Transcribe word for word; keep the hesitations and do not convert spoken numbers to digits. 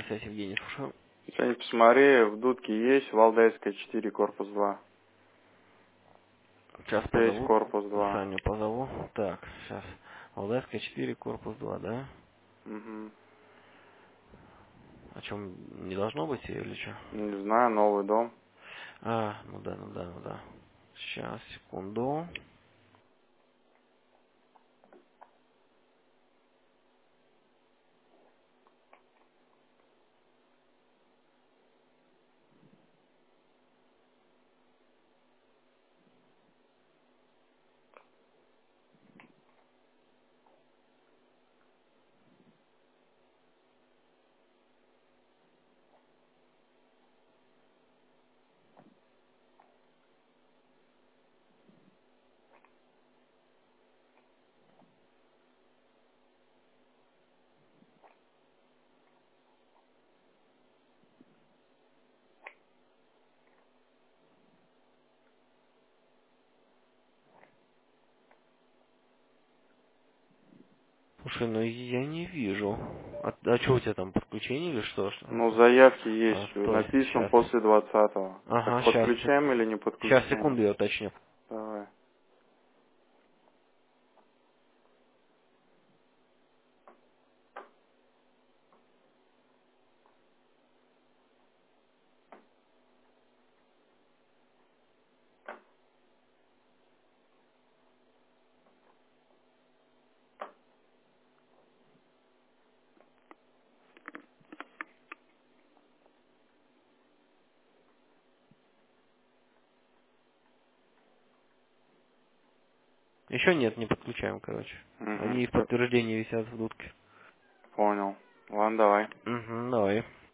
связь, Евгений, слушаю. Что-нибудь посмотри, в дудке есть, Валдайская четыре, корпус два. Сейчас Есть позову. корпус два. Саню позову. Так, сейчас. Валдайская четыре, корпус два, да? Угу. О чем не должно быть или что? Не знаю, новый дом. А, ну да, ну да, ну да. Сейчас, секунду. Слушай, ну я не вижу. А, а что у тебя там, подключение или что? Ну, Что? заявки А, есть, то есть, написан сейчас. после двадцатого. Так Ага, сейчас. подключаем или не Сейчас, подключаем? секунду, я уточню. Давай. Еще нет, не подключаем, короче. Угу. Они в подтверждении висят в дудке. Понял. Ладно, давай. Угу, давай.